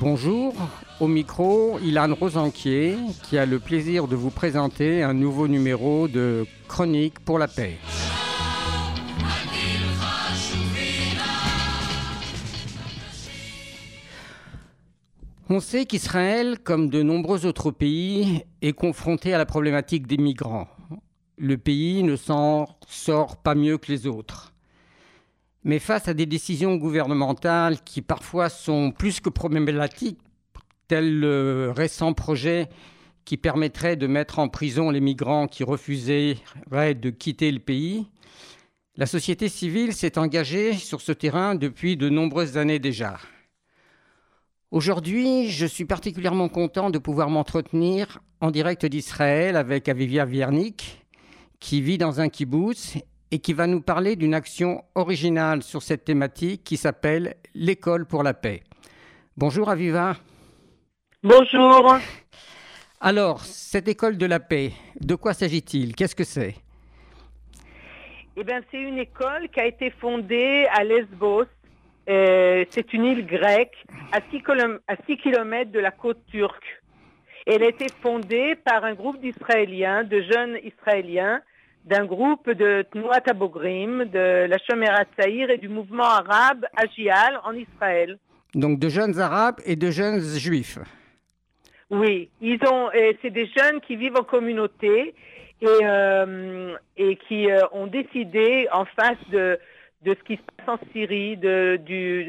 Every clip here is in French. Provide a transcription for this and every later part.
Bonjour, au micro, Ilan Rosanquier, qui a le plaisir de vous présenter un nouveau numéro de Chronique pour la paix. On sait qu'Israël, comme de nombreux autres pays, est confronté à la problématique des migrants. Le pays ne s'en sort pas mieux que les autres. Mais face à des décisions gouvernementales qui parfois sont plus que problématiques, tel le récent projet qui permettrait de mettre en prison les migrants qui refuseraient de quitter le pays, la société civile s'est engagée sur ce terrain depuis de nombreuses années déjà. Aujourd'hui, je suis particulièrement content de pouvoir m'entretenir en direct d'Israël avec Avivia Viernik, qui vit dans un kibboutz et qui va nous parler d'une action originale sur cette thématique qui s'appelle l'École pour la paix. Bonjour Aviva. Bonjour. Alors, cette École de la paix, de quoi s'agit-il? Qu'est-ce que c'est? Eh bien, c'est une école qui a été fondée à Lesbos. C'est une île grecque à 6 kilomètres de la côte turque. Elle a été fondée par un groupe d'Israéliens, de jeunes Israéliens, d'un groupe de Tnuat Abogrim, de la Shomer HaTzaïr et du mouvement arabe Agial en Israël. Donc de jeunes arabes et de jeunes juifs. Oui, c'est des jeunes qui vivent en communauté et qui ont décidé en face de ce qui se passe en Syrie, de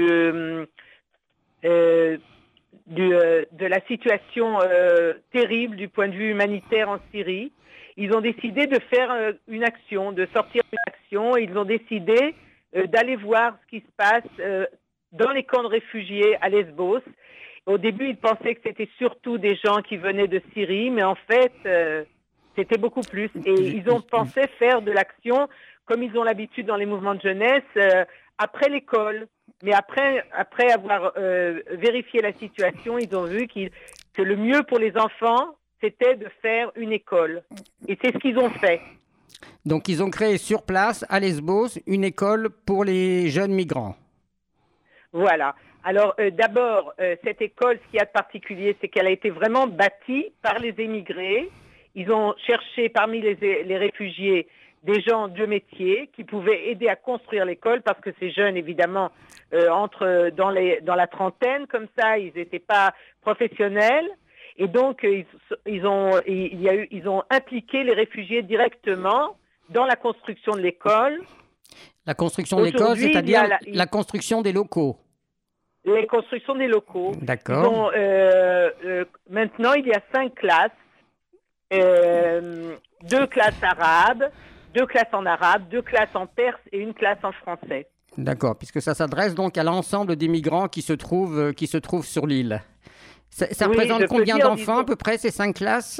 la situation terrible du point de vue humanitaire en Syrie. Ils ont décidé de faire une action, de sortir une action. Et ils ont décidé d'aller voir ce qui se passe dans les camps de réfugiés à Lesbos. Au début, ils pensaient que c'était surtout des gens qui venaient de Syrie, mais en fait, c'était beaucoup plus. Et ils ont pensé faire de l'action, comme ils ont l'habitude dans les mouvements de jeunesse, après l'école. Mais après avoir vérifié la situation, ils ont vu que le mieux pour les enfants, c'était de faire une école. Et c'est ce qu'ils ont fait. Donc, ils ont créé sur place, à Lesbos, une école pour les jeunes migrants. Voilà. Alors, d'abord, cette école, ce qu'il y a de particulier, c'est qu'elle a été vraiment bâtie par les émigrés. Ils ont cherché parmi les réfugiés des gens de métier qui pouvaient aider à construire l'école parce que ces jeunes, évidemment, entrent dans la trentaine, comme ça, ils n'étaient pas professionnels. Et donc, ils ont impliqué les réfugiés directement dans la construction de l'école. La construction de l'école, c'est-à-dire la construction des locaux. Les constructions des locaux. D'accord. Maintenant, il y a 5 classes. 2 classes arabes, 2 classes en arabe, 2 classes en perse et 1 classe en français. D'accord, puisque ça s'adresse donc à l'ensemble des migrants qui se trouvent sur l'île. Ça représente combien d'enfants à peu près, ces 5 classes?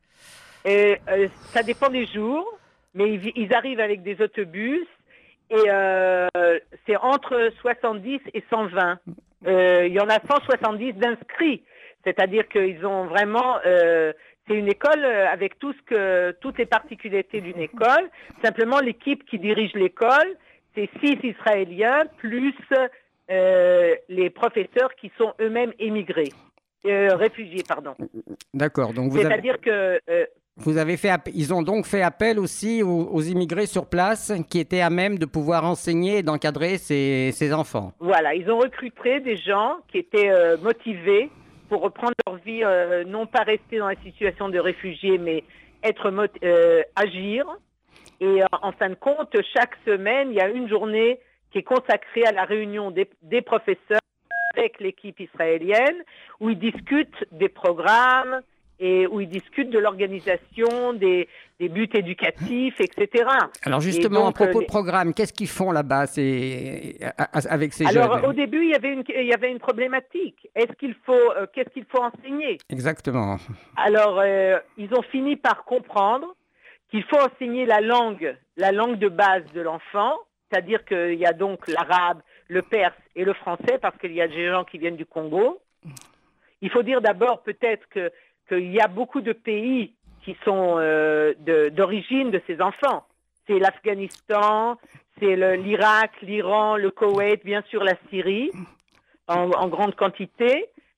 Ça dépend des jours, mais ils arrivent avec des autobus et c'est entre 70 et 120. Il y en a 170 d'inscrits, c'est-à-dire qu'ils ont vraiment... c'est une école avec toutes les particularités d'une école. Simplement, l'équipe qui dirige l'école, c'est 6 Israéliens plus les professeurs qui sont eux-mêmes émigrés. Réfugiés, pardon. D'accord. Donc c'est-à-dire que ils ont donc fait appel aussi aux immigrés sur place qui étaient à même de pouvoir enseigner et d'encadrer ces enfants. Voilà, ils ont recruté des gens qui étaient motivés pour reprendre leur vie, non pas rester dans la situation de réfugiés, mais agir. Et en fin de compte, chaque semaine, il y a une journée qui est consacrée à la réunion des professeurs avec l'équipe israélienne, où ils discutent des programmes et où ils discutent de l'organisation, des buts éducatifs, etc. Alors justement, donc, à propos de programme, qu'est-ce qu'ils font là-bas avec ces jeunes? Alors au début, il y avait une problématique. Qu'est-ce qu'il faut enseigner? Exactement. Alors, ils ont fini par comprendre qu'il faut enseigner la langue de base de l'enfant, c'est-à-dire qu'il y a donc l'arabe, le perse et le français, parce qu'il y a des gens qui viennent du Congo. Il faut dire d'abord peut-être qu'il y a beaucoup de pays qui sont d'origine de ces enfants. C'est l'Afghanistan, c'est l'Irak, l'Iran, le Koweït, bien sûr la Syrie, en grande quantité.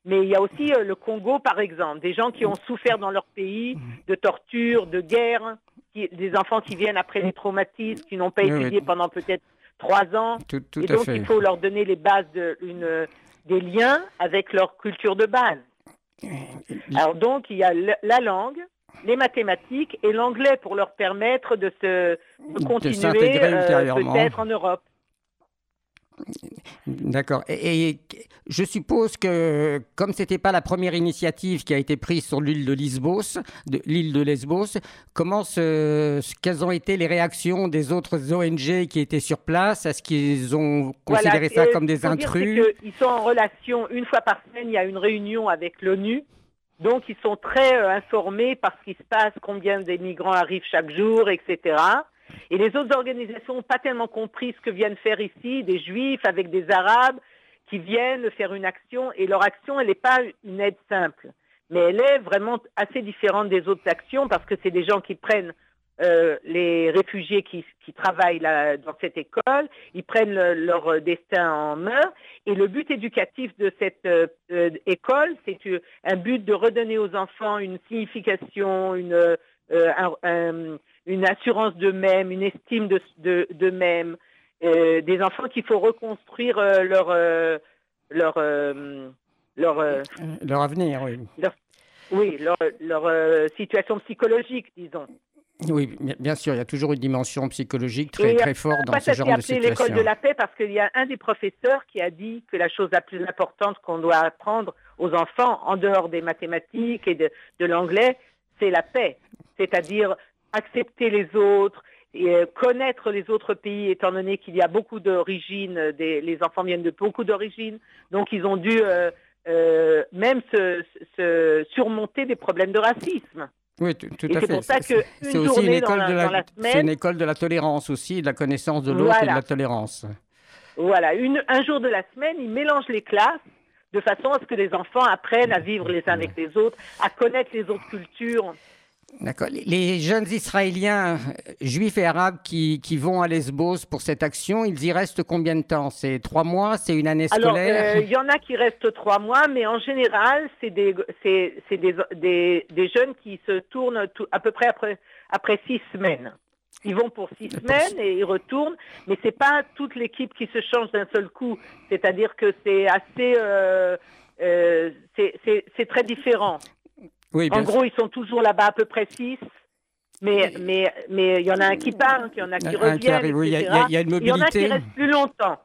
Mais il y a aussi le Congo, par exemple, des gens qui ont souffert dans leur pays de torture, de guerre, des enfants qui viennent après des traumatismes, qui n'ont pas étudié pendant peut-être 3 ans. Tout et à donc, fait. il faut leur donner les bases des liens avec leur culture de base. Alors donc, il y a la langue, les mathématiques et l'anglais pour leur permettre de continuer peut-être en Europe. D'accord. Et je suppose que, comme ce n'était pas la première initiative qui a été prise sur l'île de Lesbos, quelles ont été les réactions des autres ONG qui étaient sur place? Est-ce qu'ils ont considéré ça comme des intrus? Ils sont en relation, une fois par semaine, il y a une réunion avec l'ONU. Donc, ils sont très informés par ce qui se passe, combien des migrants arrivent chaque jour, etc. Et les autres organisations n'ont pas tellement compris ce que viennent faire ici des Juifs avec des Arabes qui viennent faire une action. Et leur action, elle n'est pas une aide simple. Mais elle est vraiment assez différente des autres actions parce que c'est des gens qui prennent les réfugiés qui travaillent là, dans cette école, ils prennent leur destin en main. Et le but éducatif de cette école, c'est un but de redonner aux enfants une signification, une assurance d'eux-mêmes, une estime d'eux-mêmes, des enfants qu'il faut reconstruire leur avenir, oui. Leur situation psychologique, disons. Oui, bien sûr, il y a toujours une dimension psychologique très forte dans ce genre de situation. L'école de la paix parce qu'il y a un des professeurs qui a dit que la chose la plus importante qu'on doit apprendre aux enfants, en dehors des mathématiques et de l'anglais, c'est la paix. C'est-à-dire accepter les autres, et connaître les autres pays, étant donné qu'il y a beaucoup d'origines, les enfants viennent de beaucoup d'origines, donc ils ont dû même se surmonter des problèmes de racisme. Oui, tout à fait. C'est pour ça c'est aussi une école c'est une école de la tolérance aussi, de la connaissance de l'autre et de la tolérance. Voilà, un jour de la semaine, ils mélangent les classes de façon à ce que les enfants apprennent à vivre les uns avec les autres, à connaître les autres cultures. D'accord. Les jeunes Israéliens, juifs et arabes qui vont à Lesbos pour cette action, ils y restent combien de temps? C'est 3 mois? C'est une année scolaire? Alors, il y en a qui restent 3 mois, mais en général, c'est des jeunes qui se tournent à peu près après 6 semaines. Ils vont pour 6 semaines et ils retournent, mais c'est pas toute l'équipe qui se change d'un seul coup. C'est-à-dire que c'est assez, c'est très différent. Oui, en gros, ils sont toujours là-bas à peu près 6, mais il y en a un qui part, il y en a qui reviennent, oui, etc. Il y a une mobilité. Il y en a qui restent plus longtemps.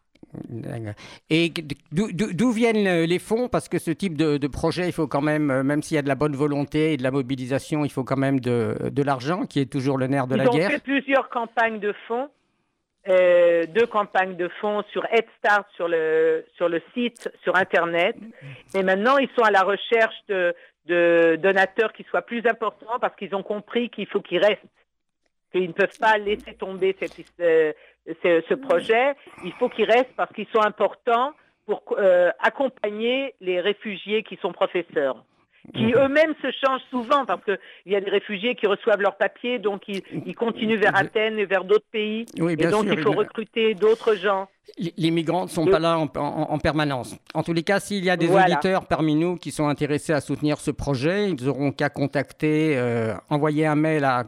Et d'où viennent les fonds? Parce que ce type de projet, il faut quand même s'il y a de la bonne volonté et de la mobilisation, il faut quand même de l'argent, qui est toujours le nerf de la guerre. Ils ont fait plusieurs campagnes de fonds. 2 campagnes de fonds sur Head Start, sur le site, sur Internet. Et maintenant, ils sont à la recherche de donateurs qui soient plus importants parce qu'ils ont compris qu'il faut qu'ils restent. Qu'ils ne peuvent pas laisser tomber ce projet. Il faut qu'ils restent parce qu'ils sont importants pour accompagner les réfugiés qui sont professeurs. Qui eux-mêmes se changent souvent parce qu'il y a des réfugiés qui reçoivent leurs papiers, donc ils continuent vers Athènes et vers d'autres pays. Oui, et donc il faut recruter d'autres gens. Les migrants ne sont pas là en permanence. En tous les cas, s'il y a des auditeurs parmi nous qui sont intéressés à soutenir ce projet, ils n'auront qu'à envoyer un mail à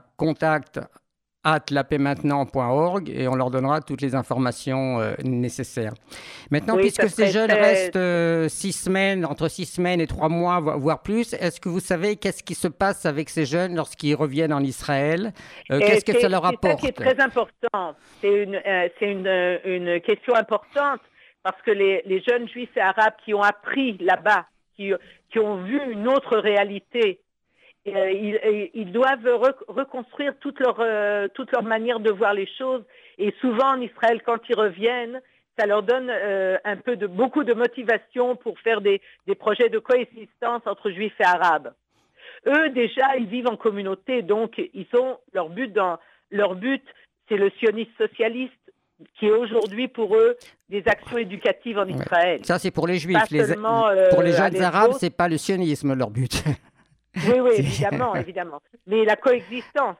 contact@lapaixmaintenant.org et on leur donnera toutes les informations nécessaires. Maintenant, puisque ces jeunes restent entre 6 semaines et 3 mois, voire plus, est-ce que vous savez qu'est-ce qui se passe avec ces jeunes lorsqu'ils reviennent en Israël? Qu'est-ce que ça leur apporte? C'est ça qui est très important. C'est une question importante parce que les jeunes juifs et arabes qui ont appris là-bas, qui ont vu une autre réalité, ils doivent reconstruire toute leur manière de voir les choses. Et souvent en Israël, quand ils reviennent, ça leur donne beaucoup de motivation pour faire des projets de coexistence entre juifs et arabes. Eux, déjà, ils vivent en communauté, donc ils ont leur but, c'est le sionisme socialiste, qui est aujourd'hui pour eux des actions éducatives en Israël. Ça, c'est pour les juifs. Pour les jeunes arabes, c'est pas le sionisme leur but. Oui, évidemment. Mais la coexistence,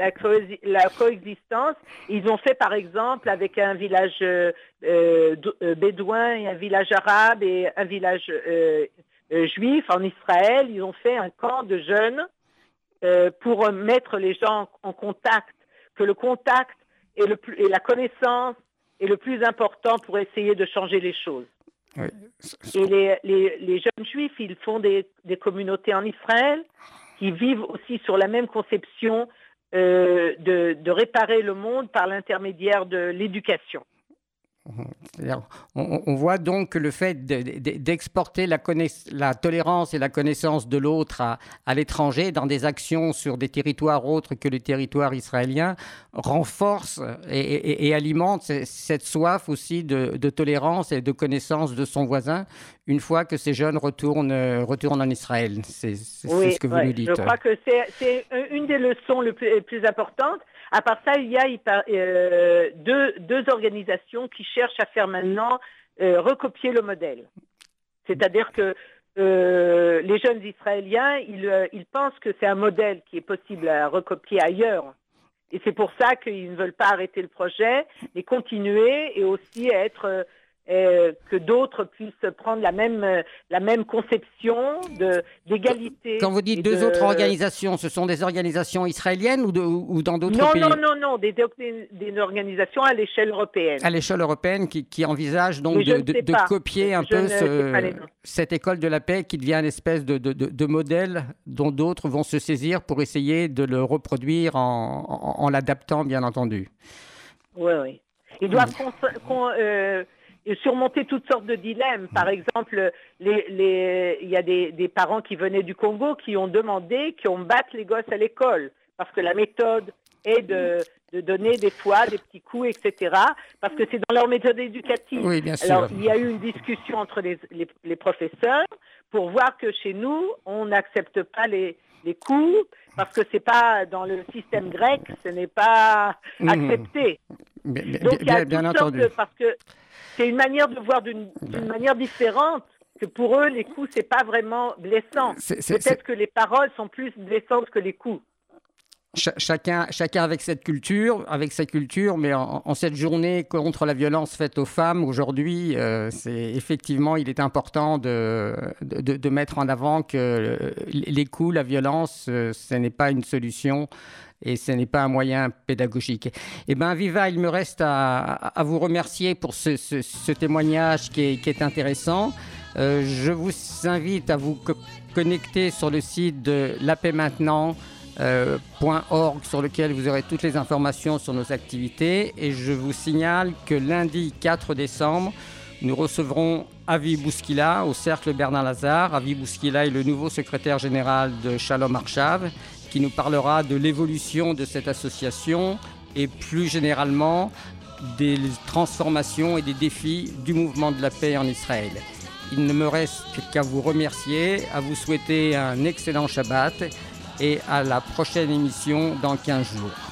ils ont fait par exemple avec un village bédouin et un village arabe et un village juifs en Israël. Ils ont fait un camp de jeunes pour mettre les gens en contact, que le contact et la connaissance est le plus important pour essayer de changer les choses. Oui. Et les jeunes juifs, ils font des communautés en Israël qui vivent aussi sur la même conception de réparer le monde par l'intermédiaire de l'éducation. On voit donc que le fait d'exporter la tolérance et la connaissance de l'autre à l'étranger dans des actions sur des territoires autres que le territoire israélien renforce et alimente cette soif aussi de tolérance et de connaissance de son voisin une fois que ces jeunes retournent en Israël. C'est ce que vous nous dites. Je crois que c'est une des leçons les plus importantes. À part ça, il y a deux organisations qui cherchent à faire maintenant recopier le modèle. C'est-à-dire que les jeunes Israéliens, ils pensent que c'est un modèle qui est possible à recopier ailleurs. Et c'est pour ça qu'ils ne veulent pas arrêter le projet, mais continuer et aussi être... que d'autres puissent prendre la même conception d'égalité. Quand vous dites deux autres organisations, ce sont des organisations israéliennes ou dans d'autres pays? Non, des organisations à l'échelle européenne. À l'échelle européenne qui envisagent donc de copier un peu cette école de la paix qui devient une espèce de modèle dont d'autres vont se saisir pour essayer de le reproduire en l'adaptant, bien entendu. Oui. Ils doivent et surmonter toutes sortes de dilemmes. Par exemple, il y a des parents qui venaient du Congo qui ont demandé qu'on batte les gosses à l'école parce que la méthode est de donner des fois des petits coups, etc. Parce que c'est dans leur méthode éducative. Oui, bien sûr. Alors, il y a eu une discussion entre les professeurs pour voir que chez nous, on n'accepte pas les coups parce que c'est pas dans le système grec, ce n'est pas accepté. Donc, il y a toutes sortes parce que c'est une manière de voir d'une manière différente, que pour eux, les coups, c'est pas vraiment blessant. Peut-être que les paroles sont plus blessantes que les coups. Chacun avec sa culture, mais en cette journée contre la violence faite aux femmes, aujourd'hui, il est important de mettre en avant que les coups, la violence, ce n'est pas une solution. Et ce n'est pas un moyen pédagogique. Eh bien, Aviva, il me reste à vous remercier pour ce témoignage qui est intéressant. Je vous invite à vous connecter sur le site de lapaixmaintenant.org sur lequel vous aurez toutes les informations sur nos activités. Et je vous signale que lundi 4 décembre, nous recevrons Avi Bouskila au Cercle Bernard Lazare. Avi Bouskila est le nouveau secrétaire général de Shalom Arshav, qui nous parlera de l'évolution de cette association et plus généralement des transformations et des défis du mouvement de la paix en Israël. Il ne me reste qu'à vous remercier, à vous souhaiter un excellent Shabbat et à la prochaine émission dans 15 jours.